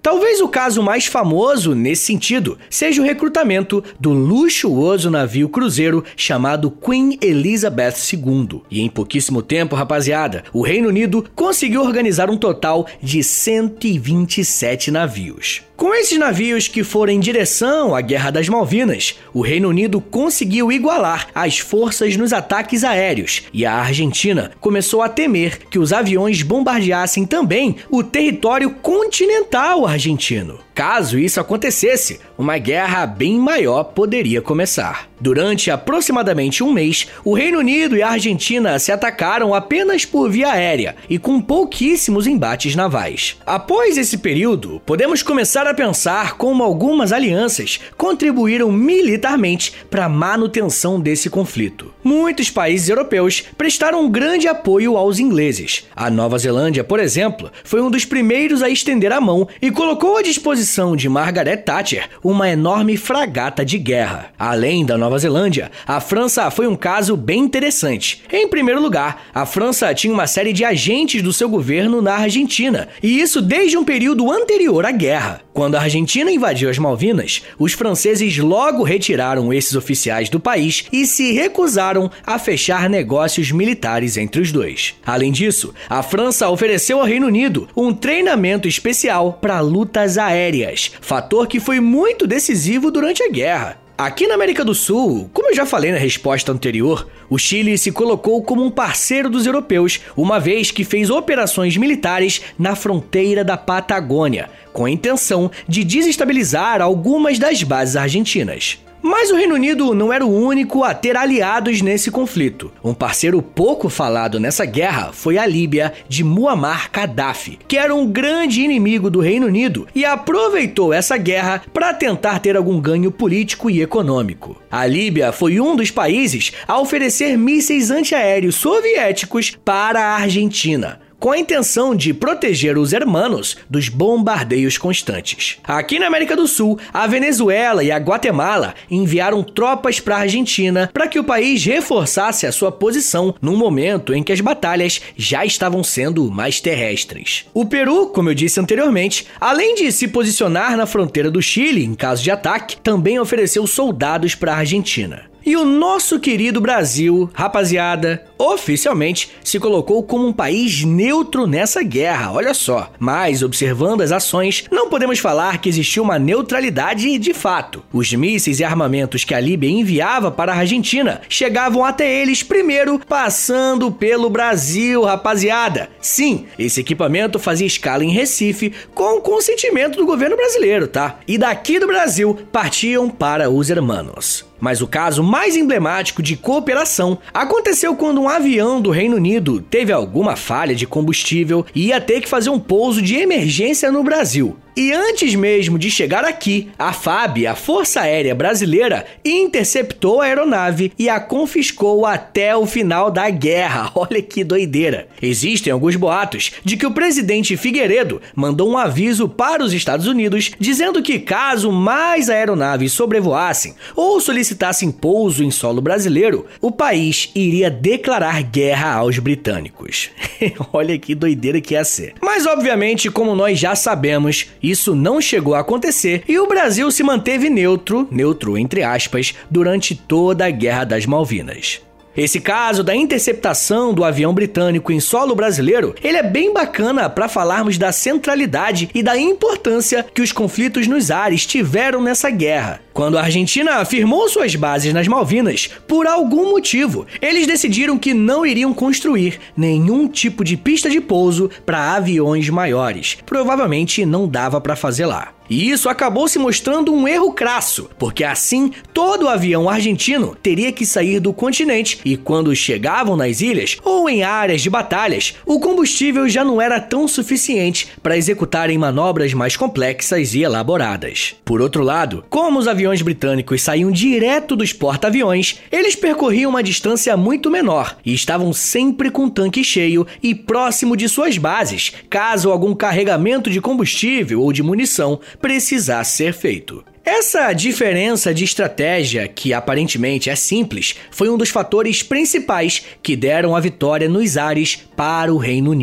Talvez o caso mais famoso nesse sentido seja o recrutamento do luxuoso navio cruzeiro chamado Queen Elizabeth segundo. E em pouquíssimo tempo, rapaziada, o Reino Unido conseguiu organizar um total de cento e vinte e sete navios. Com esses navios que foram em direção à Guerra das Malvinas, o Reino Unido conseguiu igualar as forças nos ataques aéreos e a Argentina começou a temer que os aviões bombardeassem também o território continental argentino. Caso isso acontecesse, uma guerra bem maior poderia começar. Durante aproximadamente um mês, o Reino Unido e a Argentina se atacaram apenas por via aérea e com pouquíssimos embates navais. Após esse período, podemos começar a pensar como algumas alianças contribuíram militarmente para a manutenção desse conflito. Muitos países europeus prestaram um grande apoio aos ingleses. A Nova Zelândia, por exemplo, foi um dos primeiros a estender a mão e colocou à disposição de Margaret Thatcher uma enorme fragata de guerra. Além da Nova Zelândia, a França foi um caso bem interessante. Em primeiro lugar, a França tinha uma série de agentes do seu governo na Argentina, e isso desde um período anterior à guerra. Quando a Argentina invadiu as Malvinas, os franceses logo retiraram esses oficiais do país e se recusaram a fechar negócios militares entre os dois. Além disso, a França ofereceu ao Reino Unido um treinamento especial para lutas aéreas, fator que foi muito decisivo durante a guerra. Aqui na América do Sul, como eu já falei na resposta anterior, o Chile se colocou como um parceiro dos europeus, uma vez que fez operações militares na fronteira da Patagônia, com a intenção de desestabilizar algumas das bases argentinas. Mas o Reino Unido não era o único a ter aliados nesse conflito. Um parceiro pouco falado nessa guerra foi a Líbia de Muammar Gaddafi, que era um grande inimigo do Reino Unido e aproveitou essa guerra para tentar ter algum ganho político e econômico. A Líbia foi um dos países a oferecer mísseis antiaéreos soviéticos para a Argentina, com a intenção de proteger os hermanos dos bombardeios constantes. Aqui na América do Sul, a Venezuela e a Guatemala enviaram tropas para a Argentina para que o país reforçasse a sua posição num momento em que as batalhas já estavam sendo mais terrestres. O Peru, como eu disse anteriormente, além de se posicionar na fronteira do Chile em caso de ataque, também ofereceu soldados para a Argentina. E o nosso querido Brasil, rapaziada, oficialmente se colocou como um país neutro nessa guerra, olha só. Mas, observando as ações, não podemos falar que existiu uma neutralidade de fato. Os mísseis e armamentos que a Líbia enviava para a Argentina chegavam até eles primeiro passando pelo Brasil, rapaziada. Sim, esse equipamento fazia escala em Recife com o consentimento do governo brasileiro, tá? E daqui do Brasil partiam para os hermanos. Mas o caso mais emblemático de cooperação aconteceu quando um avião do Reino Unido teve alguma falha de combustível e ia ter que fazer um pouso de emergência no Brasil. E antes mesmo de chegar aqui, a F A B, a Força Aérea Brasileira, interceptou a aeronave e a confiscou até o final da guerra. Olha que doideira. Existem alguns boatos de que o presidente Figueiredo mandou um aviso para os Estados Unidos dizendo que caso mais aeronaves sobrevoassem ou solicitassem pouso em solo brasileiro, o país iria declarar guerra aos britânicos. Olha que doideira que ia ser. Mas obviamente, como nós já sabemos, isso não chegou a acontecer e o Brasil se manteve neutro, neutro entre aspas, durante toda a Guerra das Malvinas. Esse caso da interceptação do avião britânico em solo brasileiro, ele é bem bacana para falarmos da centralidade e da importância que os conflitos nos ares tiveram nessa guerra. Quando a Argentina afirmou suas bases nas Malvinas, por algum motivo, eles decidiram que não iriam construir nenhum tipo de pista de pouso para aviões maiores. Provavelmente não dava para fazer lá. E isso acabou se mostrando um erro crasso, porque assim todo avião argentino teria que sair do continente e quando chegavam nas ilhas ou em áreas de batalhas, o combustível já não era tão suficiente para executarem manobras mais complexas e elaboradas. Por outro lado, como os aviões britânicos saíam direto dos porta-aviões, eles percorriam uma distância muito menor e estavam sempre com o tanque cheio e próximo de suas bases, caso algum carregamento de combustível ou de munição precisasse ser feito. Essa diferença de estratégia, que aparentemente é simples, foi um dos fatores principais que deram a vitória nos ares para o Reino Unido.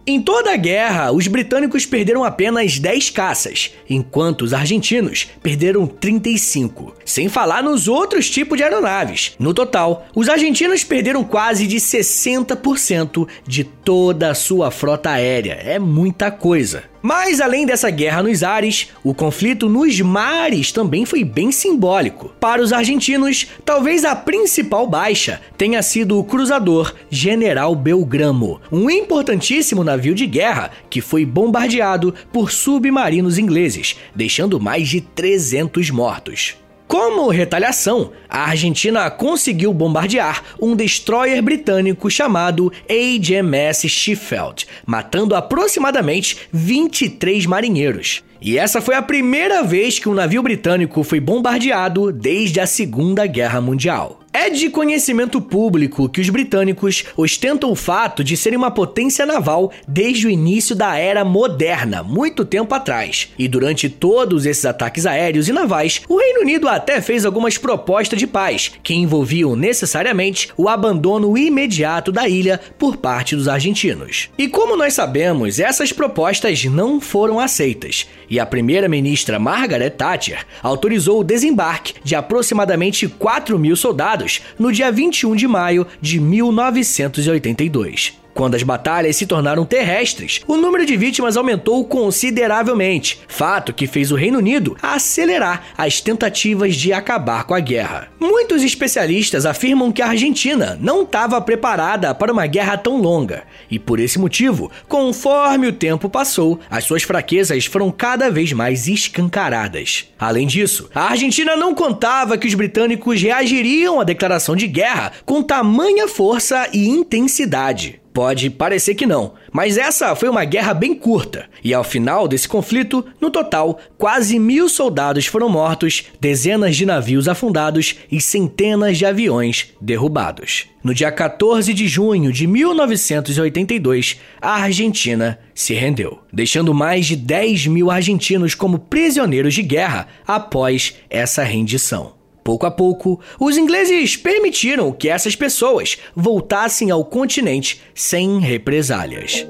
Em toda a guerra, os britânicos perderam apenas dez caças, enquanto os argentinos perderam trinta e cinco, sem falar nos outros tipos de aeronaves. No total, os argentinos perderam quase de sessenta por cento de toda a sua frota aérea. É muita coisa. Mas além dessa guerra nos ares, o conflito nos mares também foi bem simbólico. Para os argentinos, talvez a principal baixa tenha sido o cruzador General Belgrano, um importantíssimo navio de guerra que foi bombardeado por submarinos ingleses, deixando mais de trezentos mortos. Como retaliação, a Argentina conseguiu bombardear um destroyer britânico chamado H M S Sheffield, matando aproximadamente vinte e três marinheiros. E essa foi a primeira vez que um navio britânico foi bombardeado desde a Segunda Guerra Mundial. É de conhecimento público que os britânicos ostentam o fato de serem uma potência naval desde o início da era moderna, muito tempo atrás. E durante todos esses ataques aéreos e navais, o Reino Unido até fez algumas propostas de paz, que envolviam necessariamente o abandono imediato da ilha por parte dos argentinos. E como nós sabemos, essas propostas não foram aceitas, e a primeira-ministra Margaret Thatcher autorizou o desembarque de aproximadamente quatro mil soldados no dia vinte e um de maio de mil novecentos e oitenta e dois. Quando as batalhas se tornaram terrestres, o número de vítimas aumentou consideravelmente, fato que fez o Reino Unido acelerar as tentativas de acabar com a guerra. Muitos especialistas afirmam que a Argentina não estava preparada para uma guerra tão longa, e por esse motivo, conforme o tempo passou, as suas fraquezas foram cada vez mais escancaradas. Além disso, a Argentina não contava que os britânicos reagiriam à declaração de guerra com tamanha força e intensidade. Pode parecer que não, mas essa foi uma guerra bem curta, e ao final desse conflito, no total, quase mil soldados foram mortos, dezenas de navios afundados e centenas de aviões derrubados. No dia quatorze de junho de mil novecentos e oitenta e dois, a Argentina se rendeu, deixando mais de dez mil argentinos como prisioneiros de guerra após essa rendição. Pouco a pouco, os ingleses permitiram que essas pessoas voltassem ao continente sem represálias.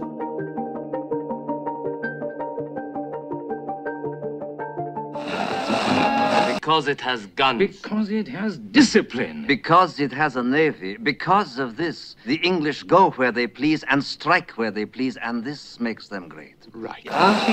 Because it has guns. Because it has discipline. Because it has a navy. Because of this, the English go where they please and strike where they please, and this makes them great. Right.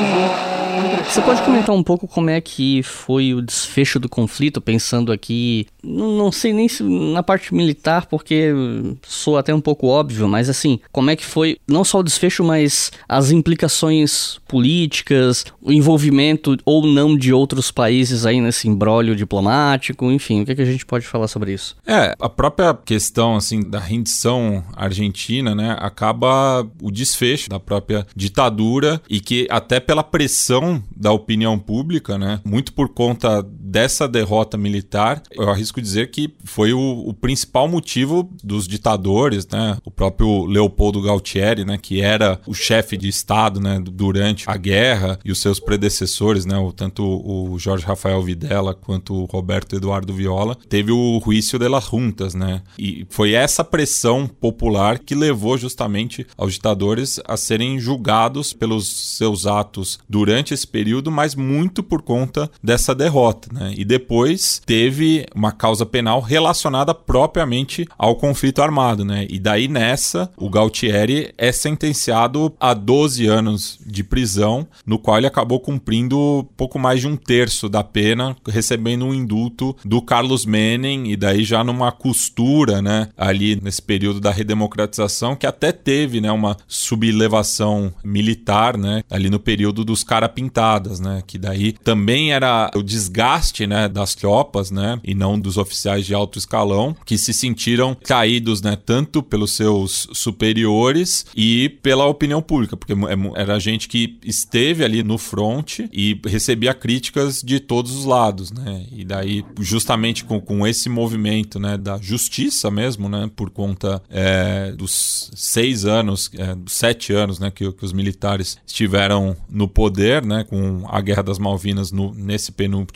Você pode comentar um pouco como é que foi o desfecho do conflito, pensando aqui, não, não sei nem se na parte militar, porque soa até um pouco óbvio, mas assim, como é que foi não só o desfecho, mas as implicações políticas, o envolvimento ou não de outros países aí nesse imbróglio diplomático, enfim, o que, é que a gente pode falar sobre isso? É, a própria questão, assim, da rendição argentina, né, acaba o desfecho da própria ditadura, e que até pela pressão da opinião pública, né, muito por conta dessa derrota militar, eu arrisco dizer que foi o, o principal motivo dos ditadores, né, o próprio Leopoldo Galtieri, né, que era o chefe de Estado, né, durante a guerra, e os seus predecessores, né, o, tanto o Jorge Rafael Videla quanto o Roberto Eduardo Viola, teve o juízo de las juntas, né, e foi essa pressão popular que levou justamente aos ditadores a serem julgados pelos seus atos durante esse período, mas muito por conta dessa derrota, né? E depois teve uma causa penal relacionada propriamente ao conflito armado, né? E daí nessa, o Galtieri é sentenciado a doze anos de prisão, no qual ele acabou cumprindo pouco mais de um terço da pena, recebendo um indulto do Carlos Menem, e daí já numa costura, né, ali nesse período da redemocratização, que até teve, né, uma sublevação militar, né, ali no período dos cara-pintadas, né, que daí também era o desgaste, né, das tropas, né, e não dos oficiais de alto escalão, que se sentiram caídos, né, tanto pelos seus superiores e pela opinião pública, porque era gente que esteve ali no fronte e recebia críticas de todos os lados, né, e daí justamente com, com esse movimento, né, da justiça mesmo, né, por conta é, dos seis anos, é, dos sete anos, né, que, que os militares estiveram no poder, né, com a Guerra das Malvinas no, nesse penúltimo ano,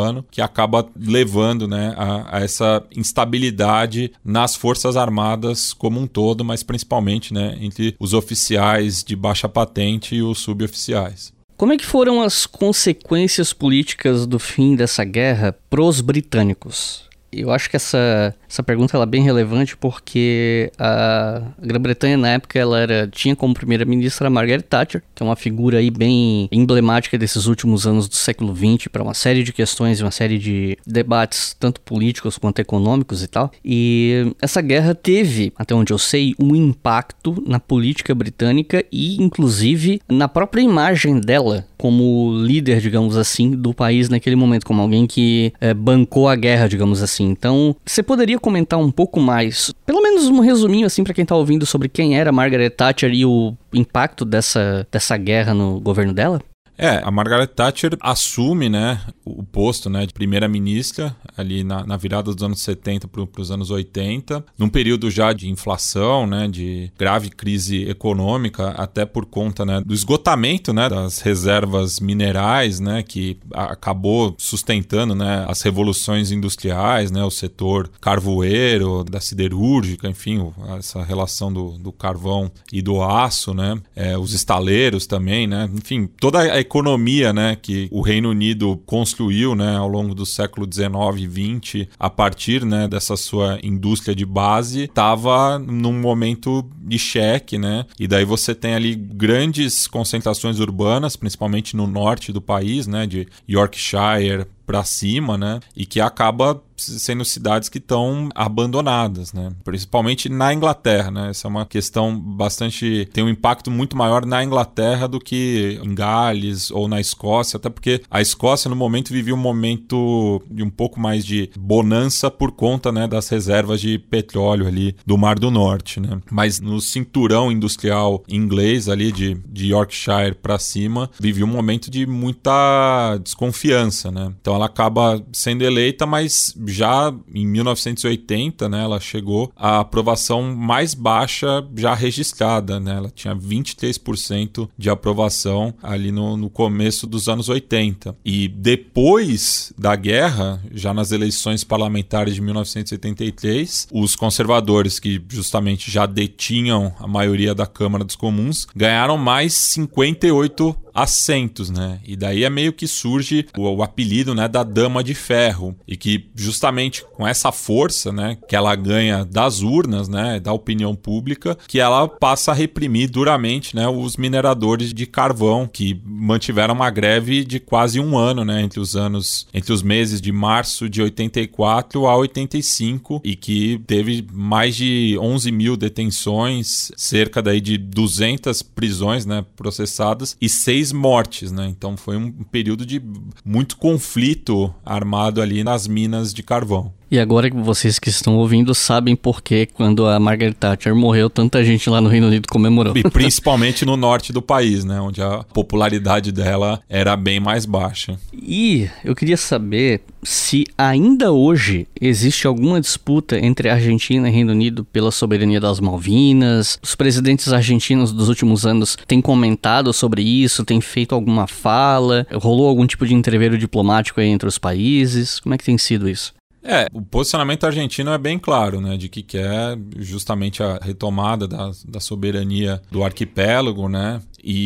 ano, que acaba levando, né, a, a essa instabilidade nas Forças Armadas como um todo, mas principalmente, né, entre os oficiais de baixa patente e os suboficiais. Como é que foram as consequências políticas do fim dessa guerra pros britânicos? Eu acho que essa, essa pergunta ela é bem relevante porque a Grã-Bretanha na época ela era, tinha como primeira-ministra a Margaret Thatcher, que é uma figura aí bem emblemática desses últimos anos do século vinte para uma série de questões e uma série de debates, tanto políticos quanto econômicos e tal. E essa guerra teve, até onde eu sei, um impacto na política britânica e inclusive na própria imagem dela como líder, digamos assim, do país naquele momento, como alguém que é, bancou a guerra, digamos assim. Então, você poderia comentar um pouco mais, pelo menos um resuminho assim para quem tá ouvindo, sobre quem era Margaret Thatcher e o impacto dessa, dessa guerra no governo dela? É, a Margaret Thatcher assume, né, o posto, né, de primeira-ministra ali na, na virada dos anos setenta para os anos oitenta, num período já de inflação, né, de grave crise econômica, até por conta, né, do esgotamento, né, das reservas minerais, né, que acabou sustentando, né, as revoluções industriais, né, o setor carvoeiro, da siderúrgica, enfim, essa relação do, do carvão e do aço, né, é, os estaleiros também, né, enfim, toda a economia, né, que o Reino Unido construiu, né, ao longo do século dezenove e vinte, a partir, né, dessa sua indústria de base, estava num momento de cheque, né, e daí você tem ali grandes concentrações urbanas, principalmente no norte do país, né, de Yorkshire para cima, né, e que acaba sendo cidades que estão abandonadas, né, principalmente na Inglaterra, né, essa é uma questão bastante, tem um impacto muito maior na Inglaterra do que em Gales ou na Escócia, até porque a Escócia no momento vivia um momento de um pouco mais de bonança por conta, né, das reservas de petróleo ali do Mar do Norte, né, mas no cinturão industrial inglês ali de, de Yorkshire para cima, vivia um momento de muita desconfiança, né, então ela acaba sendo eleita, mas já em mil novecentos e oitenta, né, ela chegou à aprovação mais baixa já registrada, né, ela tinha vinte e três por cento de aprovação ali no, no começo dos anos oitenta. E depois da guerra, já nas eleições parlamentares de mil novecentos e oitenta e três, os conservadores, que justamente já detinham a maioria da Câmara dos Comuns, ganharam mais cinquenta e oito assentos, né? E daí é meio que surge o, o apelido, né, da Dama de Ferro, e que justamente com essa força, né, que ela ganha das urnas, né, da opinião pública, que ela passa a reprimir duramente, né, os mineradores de carvão, que mantiveram uma greve de quase um ano, né, entre os anos, entre os meses de março de oitenta e quatro a oitenta e cinco, e que teve mais de onze mil detenções, cerca daí de duzentas prisões, né, processadas e seis mortes, né? Então foi um período de muito conflito armado ali nas minas de carvão. E agora que vocês que estão ouvindo sabem por que quando a Margaret Thatcher morreu, tanta gente lá no Reino Unido comemorou. E principalmente no norte do país, né? Onde a popularidade dela era bem mais baixa. E eu queria saber se ainda hoje existe alguma disputa entre Argentina e Reino Unido pela soberania das Malvinas. Os presidentes argentinos dos últimos anos têm comentado sobre isso, têm feito alguma fala, rolou algum tipo de entreveiro diplomático aí entre os países. Como é que tem sido isso? É, o posicionamento argentino é bem claro, né, de que quer justamente a retomada da, da soberania do arquipélago, né,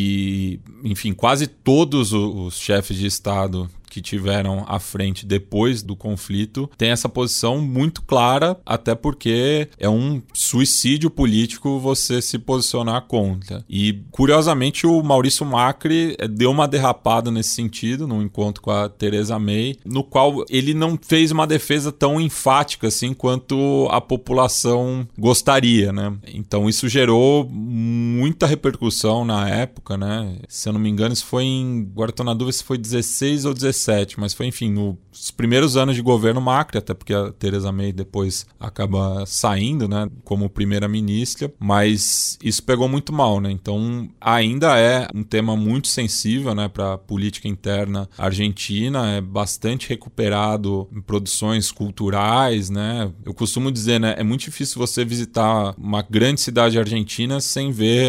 e, enfim, quase todos os chefes de Estado que tiveram à frente depois do conflito tem essa posição muito clara, até porque é um suicídio político você se posicionar contra. E, curiosamente, o Maurício Macri deu uma derrapada nesse sentido, num encontro com a Theresa May, no qual ele não fez uma defesa tão enfática assim quanto a população gostaria, né? Então isso gerou muita repercussão na época, né? Se eu não me engano, isso foi em... Agora estou na dúvida se foi dezesseis ou dezessete, mas foi, enfim, nos primeiros anos de governo Macri, até porque a Theresa May depois acaba saindo, né, como primeira-ministra, mas isso pegou muito mal, né? Então ainda é um tema muito sensível, né, para a política interna argentina, é bastante recuperado em produções culturais, né? Eu costumo dizer, né, é muito difícil você visitar uma grande cidade argentina sem ver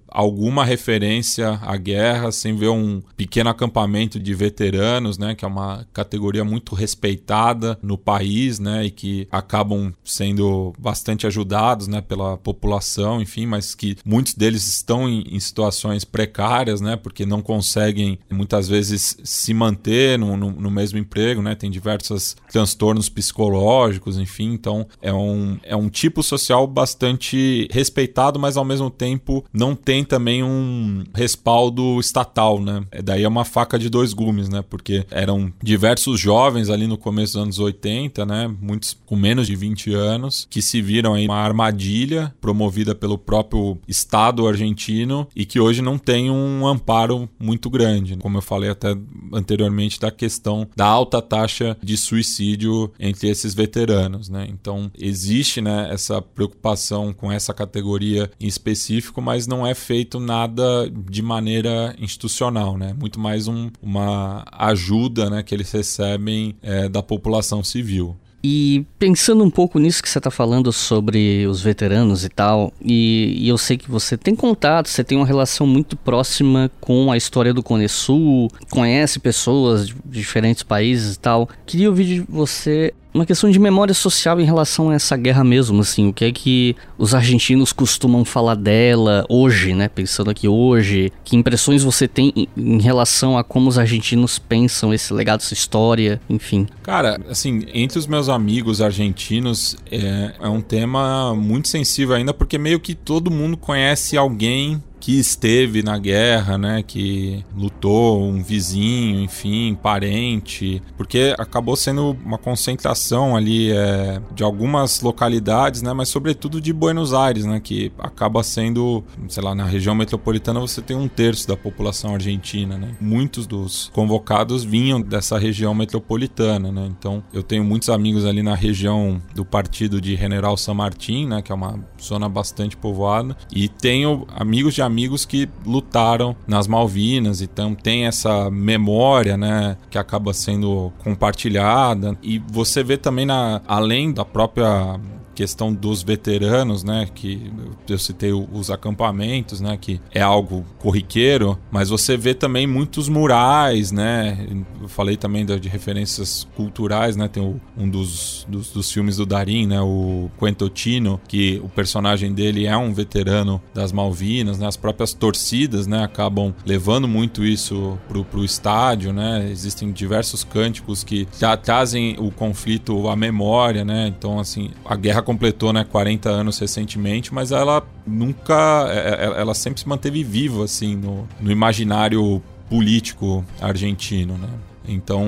alguma referência à guerra, sem ver um pequeno acampamento de veteranos, né, que é uma categoria muito respeitada no país, né, e que acabam sendo bastante ajudados, né, pela população, enfim, mas que muitos deles estão em, em situações precárias, né, porque não conseguem muitas vezes se manter no, no, no mesmo emprego, né, tem diversos transtornos psicológicos, enfim, então é um, é um tipo social bastante respeitado, mas ao mesmo tempo não tem também um respaldo estatal, né, daí é uma faca de dois gumes, né, porque eram diversos jovens ali no começo dos anos oitenta, né, muitos com menos de vinte anos, que se viram aí uma armadilha promovida pelo próprio Estado argentino e que hoje não tem um amparo muito grande, como eu falei até anteriormente da questão da alta taxa de suicídio entre esses veteranos, né? Então existe, né, essa preocupação com essa categoria em específico, mas não é feito nada de maneira institucional, né? Muito mais um, uma ajuda, né, que eles recebem é, da população civil. E pensando um pouco nisso que você está falando sobre os veteranos e tal, e, e eu sei que você tem contato, você tem uma relação muito próxima com a história do Cone Sul, conhece pessoas de diferentes países e tal. Queria ouvir de você uma questão de memória social em relação a essa guerra mesmo, assim, o que é que os argentinos costumam falar dela hoje, né, pensando aqui hoje, que impressões você tem em, em relação a como os argentinos pensam esse legado, essa história, enfim. Cara, assim, entre os meus amigos argentinos é, é um tema muito sensível ainda, porque meio que todo mundo conhece alguém que esteve na guerra, né, que lutou, um vizinho, enfim, parente, porque acabou sendo uma concentração ali é, de algumas localidades, né, mas sobretudo de Buenos Aires, né, que acaba sendo, sei lá, na região metropolitana você tem um terço da população argentina, né, muitos dos convocados vinham dessa região metropolitana, né, então eu tenho muitos amigos ali na região do partido de General San Martín, né, que é uma zona bastante povoada, e tenho amigos de amigos que lutaram nas Malvinas, então tem essa memória, né, que acaba sendo compartilhada, e você vê também, na, além da própria questão dos veteranos, né, que eu citei os acampamentos, né, que é algo corriqueiro, mas você vê também muitos murais, né, eu falei também de, de referências culturais, né, tem o, um dos, dos, dos filmes do Darín, né, o Quentotino, que o personagem dele é um veterano das Malvinas, né, as próprias torcidas, né, acabam levando muito isso pro, pro estádio, né, existem diversos cânticos que já trazem o conflito à memória, né, então assim, a guerra completou, né, quarenta anos recentemente, mas ela nunca, ela sempre se manteve viva, assim, no, no imaginário político argentino, né. Então,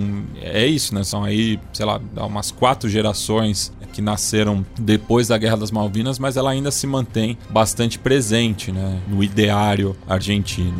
é isso, né, são aí, sei lá, umas quatro gerações que nasceram depois da Guerra das Malvinas, mas ela ainda se mantém bastante presente, né, no ideário argentino.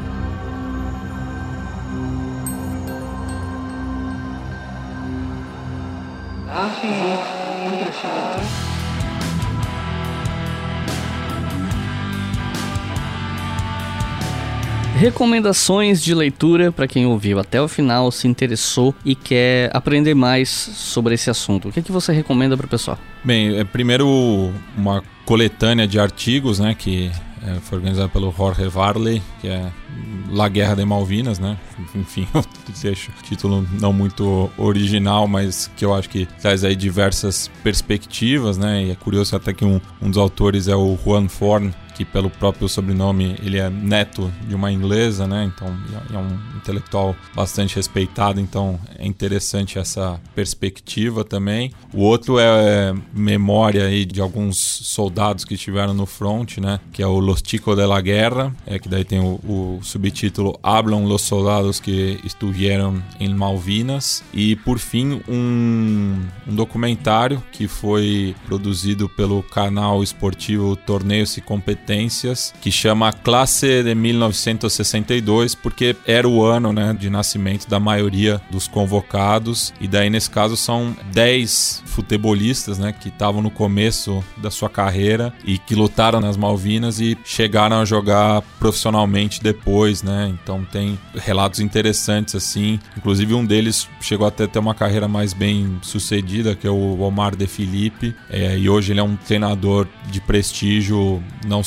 Recomendações de leitura para quem ouviu até o final, se interessou e quer aprender mais sobre esse assunto. O que é que você recomenda para o pessoal? Bem, é primeiro uma coletânea de artigos, né, que é, foi organizada pelo Jorge Varley, que é La Guerra de Malvinas, né? Enfim, eu deixo o título não muito original, mas que eu acho que traz aí diversas perspectivas, né? E é curioso até que um, um dos autores é o Juan Forn, que pelo próprio sobrenome ele é neto de uma inglesa, né? Então é um intelectual bastante respeitado, então é interessante essa perspectiva também. O outro é memória aí de alguns soldados que estiveram no front, né? Que é o Los Chicos de la Guerra, é, que daí tem o, o subtítulo Hablan los soldados que estuvieron em Malvinas. E por fim um, um documentário que foi produzido pelo canal esportivo Torneios e Competências, que chama Classe de mil novecentos e sessenta e dois, porque era o ano, né, de nascimento da maioria dos convocados, e daí nesse caso são dez futebolistas, né, que estavam no começo da sua carreira e que lutaram nas Malvinas e chegaram a jogar profissionalmente depois, né, então tem relatos interessantes assim, inclusive um deles chegou até a ter uma carreira mais bem sucedida, que é o Omar de Filipe, é, e hoje ele é um treinador de prestígio não só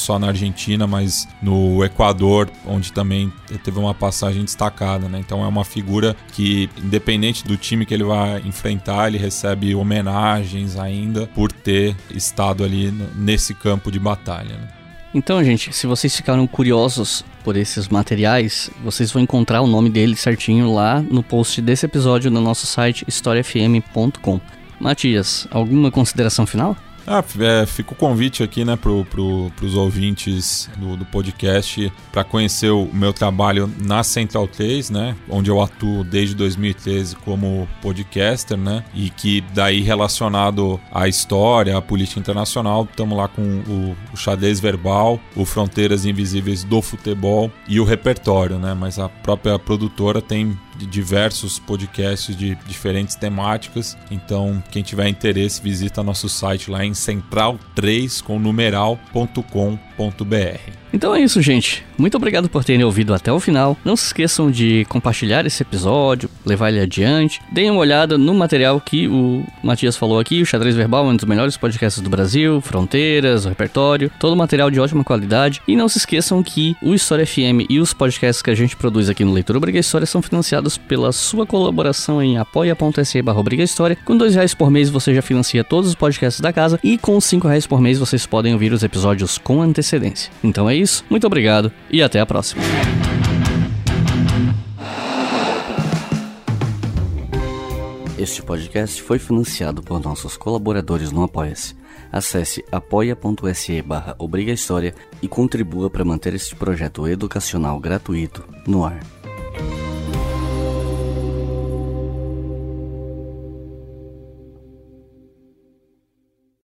só na Argentina, mas no Equador, onde também teve uma passagem destacada, né? Então é uma figura que, independente do time que ele vai enfrentar, ele recebe homenagens ainda por ter estado ali nesse campo de batalha, né? Então, gente, se vocês ficaram curiosos por esses materiais, vocês vão encontrar o nome dele certinho lá no post desse episódio no nosso site história f m ponto com. Matias, alguma consideração final? Ah, é, fica o convite aqui, né, pro, pro, pros ouvintes do, do podcast para conhecer o meu trabalho na Central três, né, onde eu atuo desde dois mil e treze como podcaster, né, e que daí relacionado à história, à política internacional, estamos lá com o, o Xadrez Verbal, o Fronteiras Invisíveis do Futebol e o Repertório, né, mas a própria produtora tem de diversos podcasts de diferentes temáticas, então quem tiver interesse visita nosso site lá em central três com numeral ponto com ponto b r. Então é isso, gente. Muito obrigado por terem ouvido até o final. Não se esqueçam de compartilhar esse episódio, levar ele adiante. Deem uma olhada no material que o Matias falou aqui. O Xadrez Verbal é um dos melhores podcasts do Brasil, Fronteiras, o Repertório, todo material de ótima qualidade. E não se esqueçam que o História F M e os podcasts que a gente produz aqui no Leitura Obriga História são financiados pela sua colaboração em apoia.se barra Obriga História. Com dois reais por mês você já financia todos os podcasts da casa e com cinco reais por mês vocês podem ouvir os episódios com antecedência. Então é isso, muito obrigado e até a próxima. Este podcast foi financiado por nossos colaboradores no Apoia-se. Acesse apoia.se barra Obriga História e contribua para manter este projeto educacional gratuito no ar.